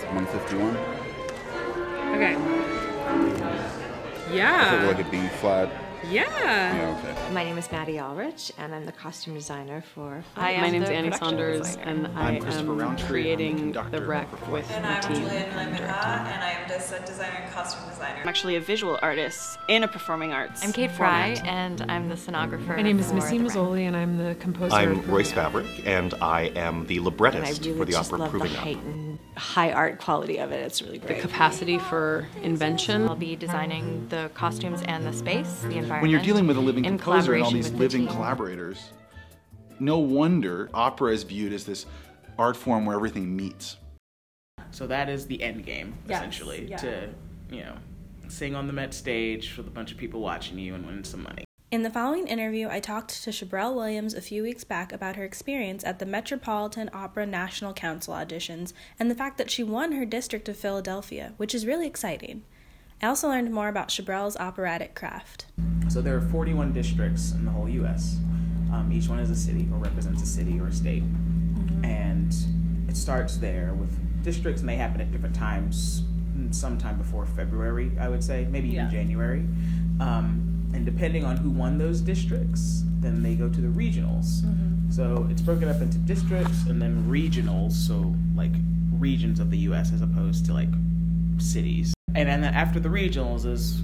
151. Okay. Is Yeah. it like a B flat? Yeah. Yeah, okay. My name is Maddie Ulrich, and I'm the costume designer for... My name's Annie Saunders, and I am creating the rec with And the I'm team. Julian Lemera, and I am the set designer and costume designer. I'm actually a visual artist in a performing arts. I'm Kate Fry, and I'm the sonographer. My name is for Missy the rec. Mazzoli, and I'm the composer. I'm for Royce the- Favrick, and I am the And I librettist really for the just opera love the Proving Up. heightened high art quality of it. It's really The great. capacity for invention. I'll be designing the costumes and the space, the environment. When you're dealing with a living in composer and all collaboration these with the living team. collaborators, no wonder opera is viewed as this art form where everything meets. So that is the end game, essentially, to, sing on the Met stage with a bunch of people watching you and win some money. In the following interview, I talked to Chabrelle Williams a few weeks back about her experience at the Metropolitan Opera National Council auditions and the fact that she won her district of Philadelphia, which is really exciting. I also learned more about Chabrelle's operatic craft. So there are 41 districts in the whole U.S. Each one is a city or represents a city or a state. And it starts there with districts, and they happen at different times, sometime before February, I would say, maybe even January. And depending on who won those districts, then they go to the regionals. So it's broken up into districts and then regionals, so like regions of the U.S. as opposed to like cities. And then after the regionals is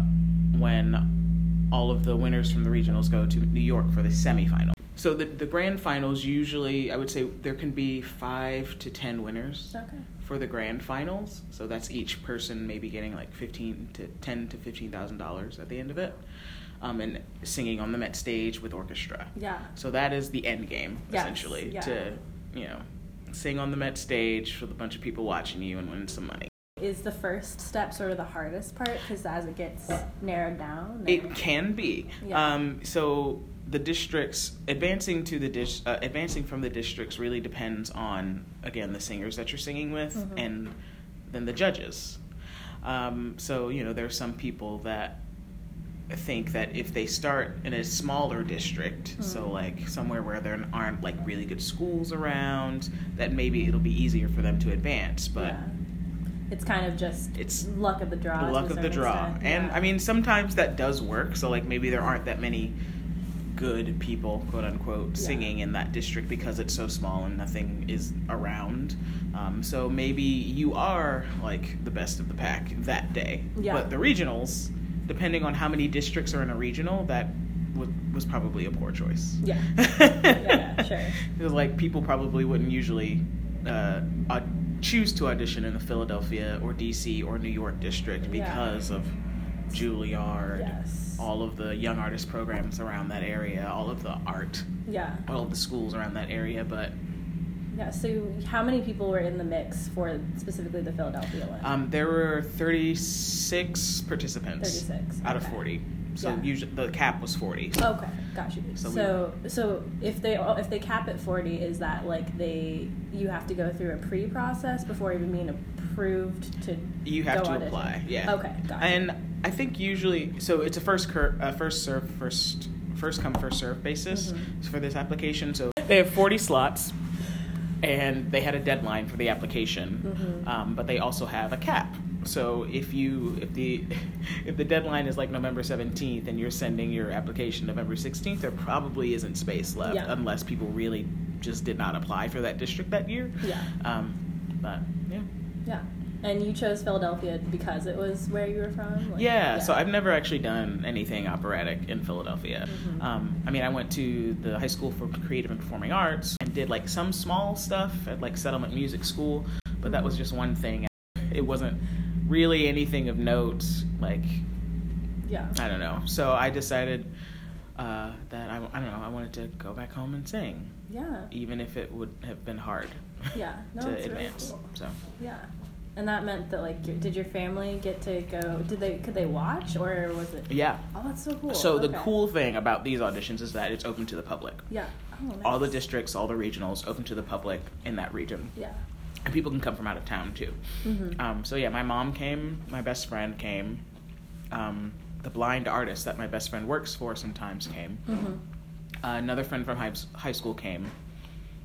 when all of the winners from the regionals go to New York for the semifinal. So the grand finals usually, I would say there can be 5 to 10 winners for the grand finals. So that's each person maybe getting like $10,000 to $15,000 at the end of it, and singing on the Met stage with orchestra. Yeah. So that is the end game, essentially, to sing on the Met stage with a bunch of people watching you and win some money. Is the first step sort of the hardest part, because as it gets narrowed down? It can be. Yeah. So the districts advancing from the districts really depends on, again, the singers that you're singing with and then the judges. So there are some people that think that if they start in a smaller district, so like somewhere where there aren't like really good schools around, that maybe it'll be easier for them to advance, but it's kind of just luck of the draw. The luck of the draw. Extent. And I mean, sometimes that does work. So like maybe there aren't that many good people, quote unquote, singing in that district because it's so small and nothing is around. So maybe you are like the best of the pack that day. Yeah. But the regionals, depending on how many districts are in a regional, that was probably a poor choice. Yeah. Yeah, sure. Because like people probably wouldn't usually choose to audition in the Philadelphia or DC or New York district because of Juilliard, all of the young artist programs around that area, all of the art, all of the schools around that area. But so how many people were in the mix for specifically the Philadelphia one? There were 36 participants 36 out of 40. So usually the cap was 40. Okay, got you. So if they cap at 40, is that like you have to go through a pre-process before even being approved to you have to audition? apply? Yeah. Okay, got you. And I think usually, so it's a first come first serve basis for this application. So they have 40 slots, and they had a deadline for the application, but they also have a cap. So if the deadline is like November 17th and you're sending your application November 16th, there probably isn't space left unless people really just did not apply for that district that year. But yeah. And you chose Philadelphia because it was where you were from? So I've never actually done anything operatic in Philadelphia. I mean, I went to the High School for Creative and Performing Arts and did like some small stuff at like Settlement Music School, but that was just one thing. It wasn't really anything of note, like, I don't know. So I decided that I wanted to go back home and sing. Yeah. Even if it would have been hard to advance. Really cool. So. Yeah. And that meant that, like, did your family get to go? Could they watch, or was it? Yeah. Oh, that's so cool. So the cool thing about these auditions is that it's open to the public. Yeah. Oh, nice. All the districts, all the regionals, open to the public in that region. Yeah. And people can come from out of town too. So yeah, my mom came, my best friend came, the blind artist that my best friend works for sometimes came. Another friend from high school came.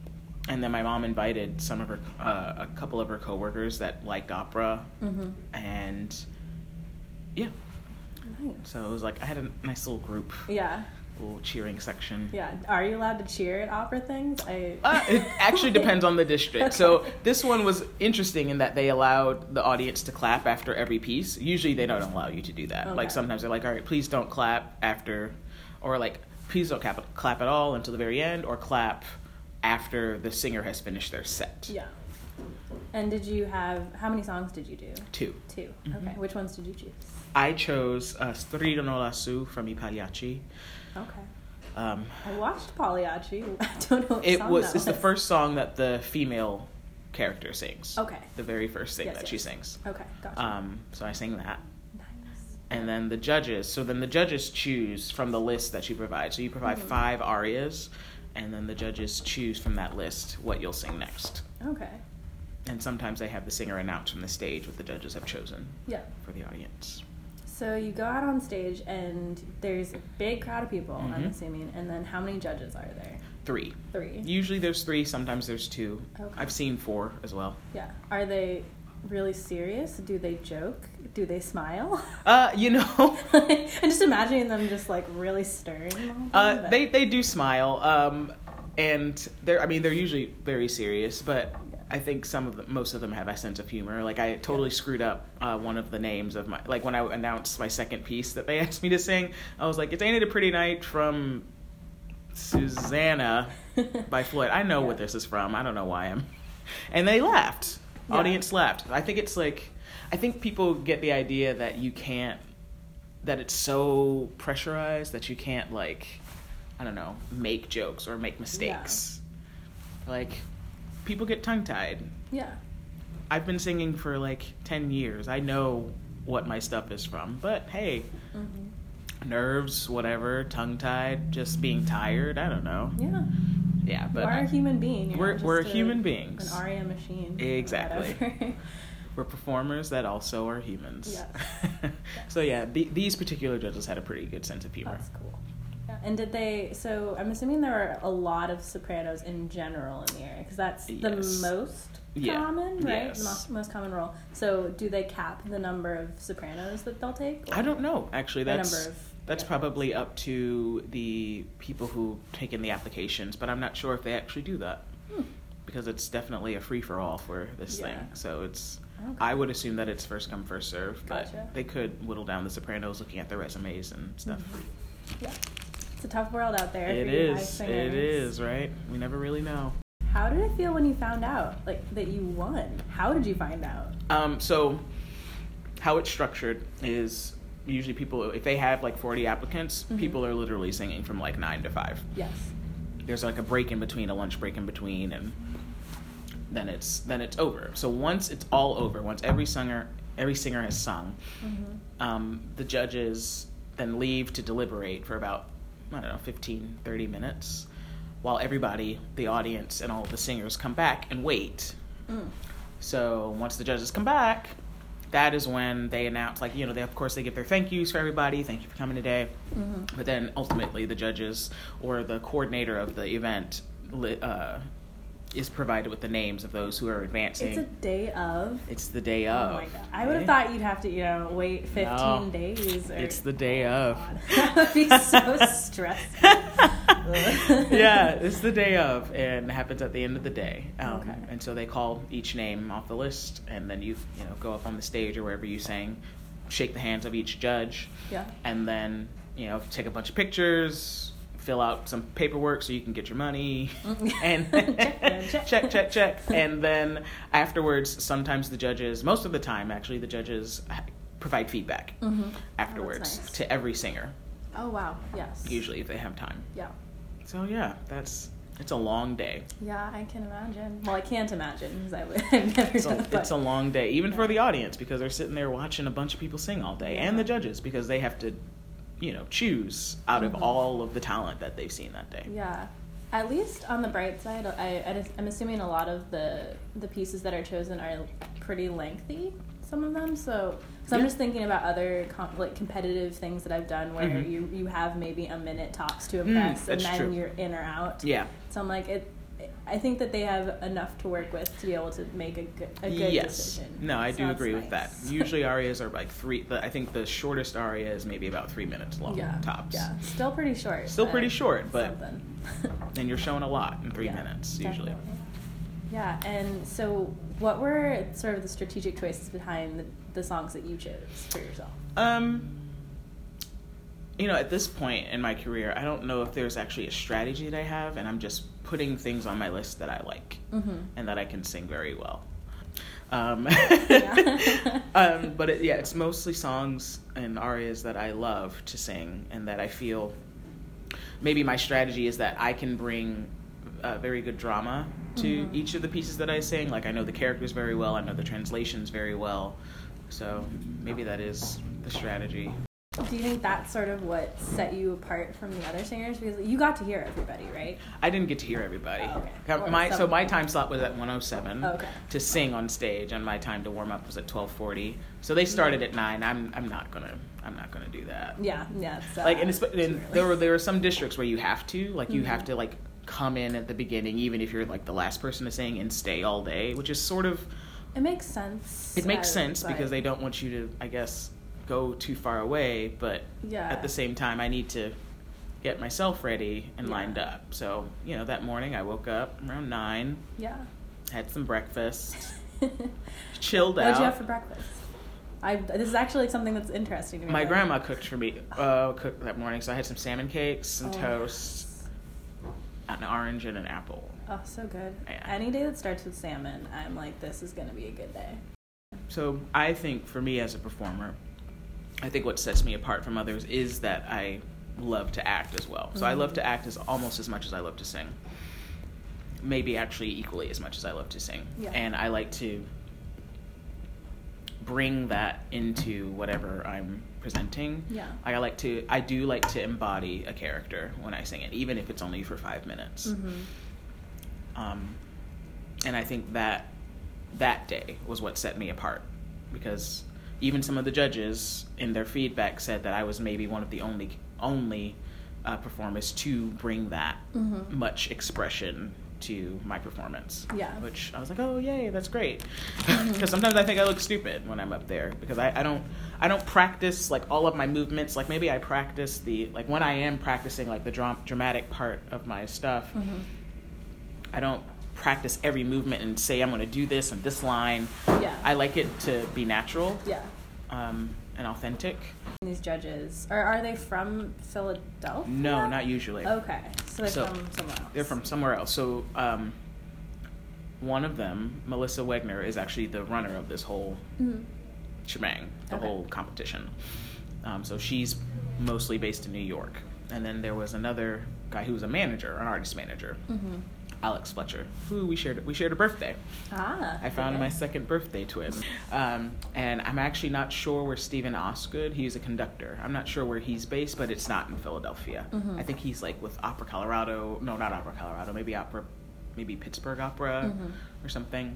And then my mom invited some of her, a couple of her coworkers that liked opera, and yeah. Nice. So it was like I had a nice little group. Yeah. Little cheering section. Yeah. Are you allowed to cheer at opera things? It actually depends on the district. Okay. So this one was interesting in that they allowed the audience to clap after every piece. Usually they don't allow you to do that. Okay. Like sometimes they're like, all right, please don't clap after, or like, please don't clap at all until the very end, or clap after the singer has finished their set. Yeah. And how many songs did you do? 2. Okay. Which ones did you choose? I chose Stridono lassù from I Pagliacci. Okay. I watched Pagliacci. I don't know what song that was. It's the first song that the female character sings. Okay. The very first thing she sings. Okay, gotcha. So I sang that. Nice. And then the judges choose from the list that you provide. So you provide 5 arias, and then the judges choose from that list what you'll sing next. Okay. And sometimes they have the singer announce from the stage what the judges have chosen for the audience. So you go out on stage, and there's a big crowd of people, I'm assuming, and then how many judges are there? 3. 3. Usually there's 3, sometimes there's 2. Okay. I've seen 4 as well. Yeah. Are they really serious? Do they joke? Do they smile? I'm just imagining them just like really stern. They do smile, and they're usually very serious, but I think most of them have a sense of humor. Like I totally screwed up one of the names of when I announced my second piece that they asked me to sing, I was like, it's Ain't It a Pretty Night from Susanna by Floyd. I know what this is from. I don't know why and they laughed. Yeah. Audience laughed. I think people get the idea that that it's so pressurized that you can't make jokes or make mistakes. Yeah. Like, people get tongue-tied. Yeah. I've been singing for 10 years. I know what my stuff is from. But hey, nerves, whatever, tongue-tied, just being tired, I don't know. Yeah. Yeah, but you are a human being. We're human beings. An aria machine. Exactly. We're performers that also are humans. Yes. So yeah, these particular judges had a pretty good sense of humor. That's cool. Yeah. And so I'm assuming there are a lot of sopranos in general in the area, because that's the most common, right? Yes. The most common role. So do they cap the number of sopranos that they'll take? I don't know, actually. That's probably up to the people who take in the applications, but I'm not sure if they actually do that. Because it's definitely a free-for-all for this thing. So it's... Okay. I would assume that it's first come, first serve, but they could whittle down the sopranos looking at their resumes and stuff. Yeah. It's a tough world out there. It is, right? We never really know. How did it feel when you found out, that you won? How did you find out? So how it's structured is usually people, if they have 40 applicants, people are literally singing from 9 to 5. Yes. There's a break in between, a lunch break in between, and then it's over. So once it's all over, once every singer has sung, the judges then leave to deliberate for about 15, 30 minutes, while everybody, the audience and all of the singers, come back and wait. So once the judges come back, that is when they announce, they give their thank yous for everybody, thank you for coming today. But then ultimately the judges or the coordinator of the event is provided with the names of those who are advancing. It's a day of? It's the day of. Oh my God. I would have thought you'd have to, wait 15 days. It's the day of. That would be so stressful. Yeah, it's the day of, and it happens at the end of the day. Okay. And so they call each name off the list, and then you go up on the stage or wherever you sang, shake the hands of each judge. Yeah. And then, take a bunch of pictures, fill out some paperwork so you can get your money, and check. And then afterwards, sometimes most of the time actually, the judges provide feedback afterwards to every singer. Oh wow, yes. Usually if they have time. Yeah. So yeah, it's a long day. Yeah, I can imagine. Well, I can't imagine because I've never done it. It's a long day, even for the audience, because they're sitting there watching a bunch of people sing all day, and the judges, because they have to choose out of all of the talent that they've seen that day. Yeah. At least on the bright side, I'm assuming a lot of the pieces that are chosen are pretty lengthy, some of them. So I'm just thinking about other competitive things that I've done where you have maybe a minute tops to a press, and then you're in or out. Yeah. So I'm like, I think that they have enough to work with to be able to make a good decision. No, I do agree with nice. that. Usually arias are like I think the shortest aria is maybe about 3 minutes long, tops. Yeah, still pretty short. But and you're showing a lot in 3 minutes, usually. Definitely. Yeah, and so what were sort of the strategic choices behind the songs that you chose for yourself? At this point in my career, I don't know if there's actually a strategy that I have, and I'm just putting things on my list that I like and that I can sing very well. But it's mostly songs and arias that I love to sing, and that I feel maybe my strategy is that I can bring very good drama to each of the pieces that I sing. Like, I know the characters very well, I know the translations very well, so maybe that is the strategy. Do you think that's sort of what set you apart from the other singers? Because you got to hear everybody, right? I didn't get to hear everybody. Oh, okay. So my time slot was at 107 okay. to sing on stage, and my time to warm up was at 12:40. So they started at 9. I'm not gonna do that. Yeah. And there were some districts where you have to you have to come in at the beginning, even if you're the last person to sing, and stay all day, which is sort of. It makes sense. It makes sense because they don't want you to, I guess, go too far away, but at the same time I need to get myself ready and lined up. So, that morning I woke up around 9. Yeah. Had some breakfast. Chilled out. What'd you have for breakfast? This is actually something that's interesting to me. My grandma cooked for me cooked that morning, so I had some salmon cakes, some toast, an orange, and an apple. Oh, so good. Yeah. Any day that starts with salmon, I'm like, this is going to be a good day. So I think for me as a performer, I think what sets me apart from others is that I love to act as well. So I love to act almost as much as I love to sing. Maybe actually equally as much as I love to sing. Yeah. And I like to bring that into whatever I'm presenting. Yeah. I do like to embody a character when I sing it, even if it's only for 5 minutes. And I think that day was what set me apart, because even some of the judges in their feedback said that I was maybe one of the only performers to bring that much expression to my performance. Yeah. Which I was like, oh yay, that's great. Because sometimes I think I look stupid when I'm up there, because I don't practice all of my movements. Maybe I practice when I am practicing the dramatic part of my stuff. I don't practice every movement and say I'm going to do this and this line. Yeah. I like it to be natural. Yeah. And authentic. These judges, are they from Philadelphia? No, not usually. Okay, so they're from somewhere else. They're from somewhere else. So one of them, Melissa Wegner, is actually the runner of this whole shebang, the whole competition. So she's mostly based in New York. And then there was another guy who was an artist manager. Alex Fletcher, who we shared a birthday. I found my second birthday twin. And I'm actually not sure where Stephen Osgood, he's a conductor. I'm not sure where he's based, but it's not in Philadelphia. I think he's with Opera Colorado. No, not Opera Colorado. Maybe Pittsburgh Opera or something.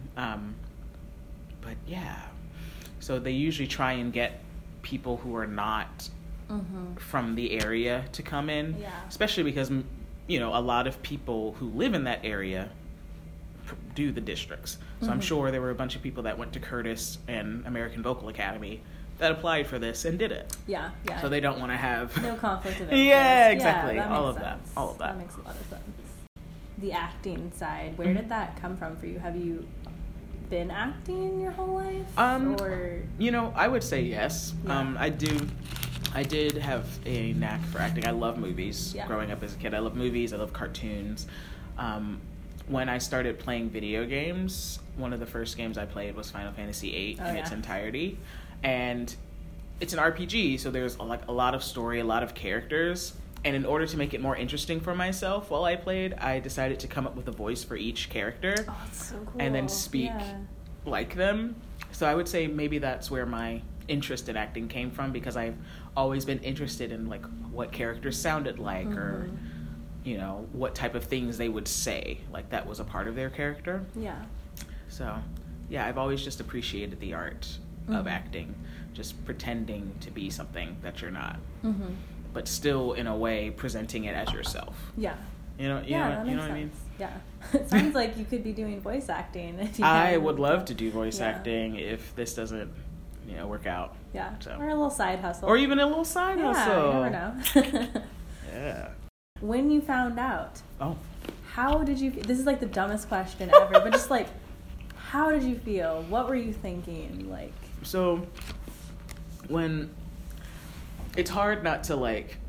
But yeah. So they usually try and get people who are not from the area to come in, especially because a lot of people who live in that area do the districts. So I'm sure there were a bunch of people that went to Curtis and American Vocal Academy that applied for this and did it. Yeah. So they don't want to have no conflict of interest. Yeah, exactly. Yeah, All of that. That makes a lot of sense. The acting side, where did that come from for you? Have you been acting your whole life? Or I would say yes. Yeah. I did have a knack for acting. I love movies. Yeah. Growing up as a kid, I love movies. I love cartoons. When I started playing video games, one of the first games I played was Final Fantasy VIII in its entirety. And it's an RPG, so there's a lot of story, a lot of characters. And in order to make it more interesting for myself while I played, I decided to come up with a voice for each character. Oh, that's so cool. And then speak like them. So I would say maybe that's where my interest in acting came from, because I've always been interested in what characters sounded like, or what type of things they would say, that was a part of their character. Yeah. So I've always just appreciated the art of acting, just pretending to be something that you're not, but still in a way presenting it as yourself. Yeah. You know that what makes I mean? sense. Yeah. It sounds like you could be doing voice acting. If you I can. would love to do voice acting if this doesn't, work out. Yeah. So. Or a little side hustle. Or even a little side hustle. Yeah, you never know. Yeah. When you found out, how did you... This is like the dumbest question ever, but just like, how did you feel? What were you thinking? Like... So, when... It's hard not to like...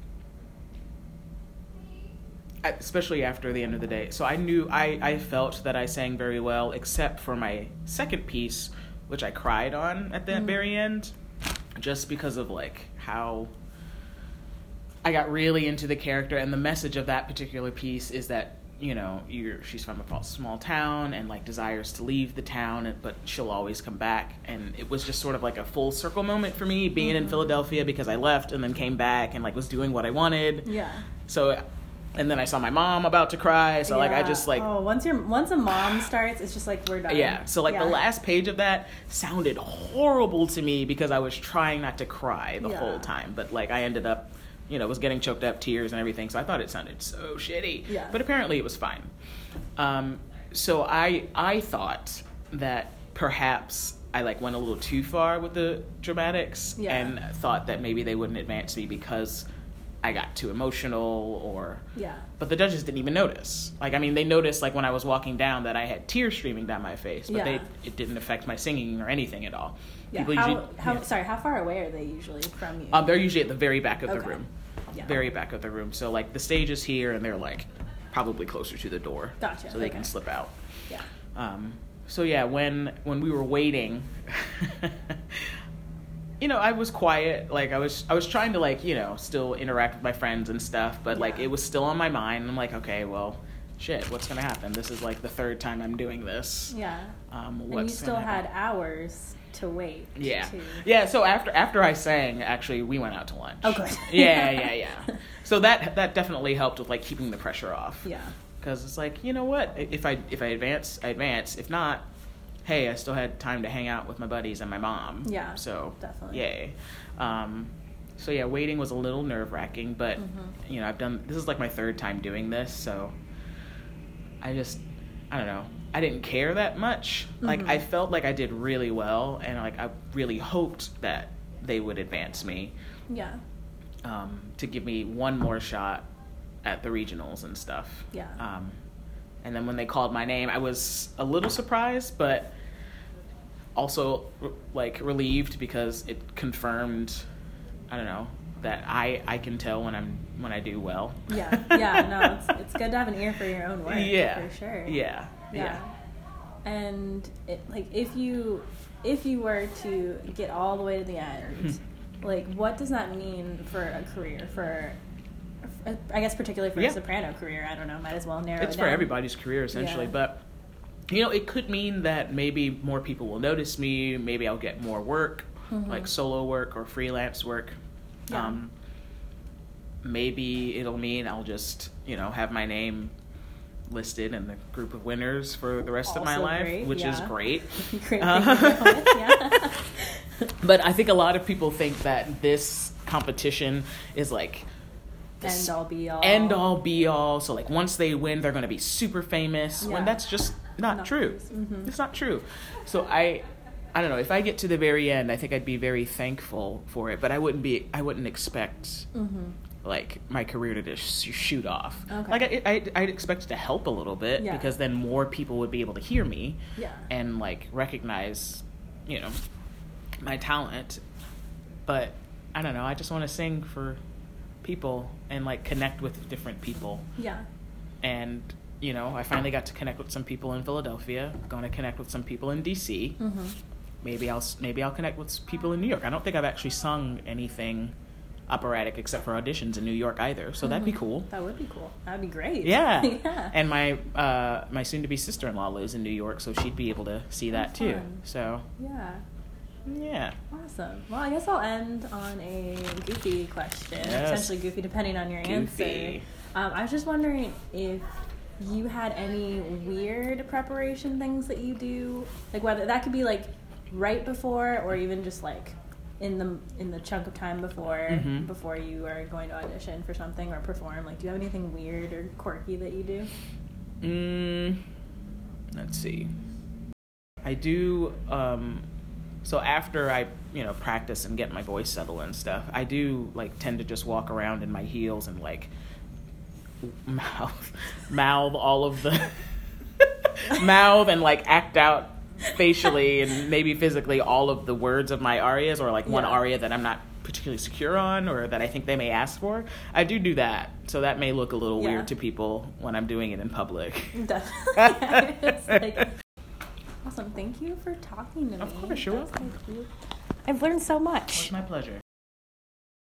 Especially after the end of the day. So I felt that I sang very well, except for my second piece, which I cried on at the very end, just because of like how I got really into the character. And the message of that particular piece is that, she's from a small town and like desires to leave the town, but she'll always come back. And it was just sort of like a full circle moment for me being in Philadelphia, because I left and then came back and like was doing what I wanted. Yeah. So... And then I saw my mom about to cry, so like I just like... Oh, once a mom starts, it's just like we're done. Yeah, so like the last page of that sounded horrible to me because I was trying not to cry the whole time. But like I ended up, was getting choked up, tears and everything, so I thought it sounded so shitty. Yeah. But apparently it was fine. So I thought that perhaps I like went a little too far with the dramatics and thought that maybe they wouldn't advance me because... I got too emotional but the judges didn't even notice. Like, I mean, they noticed like when I was walking down that I had tears streaming down my face, but it didn't affect my singing or anything at all. Yeah. Sorry, how far away are they usually from you? They're usually at the very back of the room. Yeah. Very back of the room. So like the stage is here and they're like probably closer to the door. Gotcha. So they can slip out. Yeah. So yeah, when we were waiting I was quiet. Like I was trying to like, still interact with my friends and stuff, but like it was still on my mind. I'm like, okay, well, shit, what's gonna happen? This is like the third time I'm doing this. Yeah. And you still had hours to wait. Yeah. Yeah. So after I sang, actually, we went out to lunch. Oh, good. Yeah. So that definitely helped with like keeping the pressure off. Yeah. Because it's like, you know what? If I advance, I advance. If not, hey, I still had time to hang out with my buddies and my mom. Yeah, so definitely. Yay. So yeah, waiting was a little nerve-wracking, but this is like my third time doing this, so I don't know. I didn't care that much. Like I felt like I did really well, and like I really hoped that they would advance me. Yeah. To give me one more shot at the regionals and stuff. Yeah. And then when they called my name, I was a little surprised, but also like relieved because it confirmed, I don't know, that I can tell when I do well. Yeah. No, it's good to have an ear for your own work. Yeah, for sure. Yeah. And if you were to get all the way to the end, like what does that mean for a career for? I guess particularly for a soprano career, I don't know, might as well narrow it down. It's for everybody's career, essentially, but, it could mean that maybe more people will notice me, maybe I'll get more work, like solo work or freelance work. Yeah. Maybe it'll mean I'll just, have my name listed in the group of winners for the rest of my life, which is great. Great thing to go with, yeah. But I think a lot of people think that this competition is like... End all be all. So like once they win, they're going to be super famous. When that's just not true. It's not true. So I don't know. If I get to the very end, I think I'd be very thankful for it. But I wouldn't expect like my career to just shoot off. Okay. Like I'd expect it to help a little bit because then more people would be able to hear me and like recognize, my talent. But I don't know. I just want to sing for people and like connect with different people. Yeah. And I finally got to connect with some people in Philadelphia. Going to connect with some people in DC. Maybe I'll connect with people in New York. I don't think I've actually sung anything operatic except for auditions in New York either. So that'd be cool. That would be cool. That'd be great. Yeah. Yeah. And my soon-to-be sister-in-law lives in New York, so she'd be able to see that too. Fun. So yeah. Awesome. Well, I guess I'll end on a goofy question. Yes. Potentially goofy, depending on your answer. I was just wondering if you had any weird preparation things that you do, like whether that could be like right before or even just like in the chunk of time before you are going to audition for something or perform? Like, do you have anything weird or quirky that you do? Let's see. I do. So after I, practice and get my voice settled and stuff, I do tend to just walk around in my heels and mouth all of the mouth and act out facially and maybe physically all of the words of my arias, or one aria that I'm not particularly secure on or that I think they may ask for. I do that, so that may look a little weird to people when I'm doing it in public. Definitely. Awesome. Thank you for talking to me. Of course, you're welcome. I've learned so much. It was my pleasure.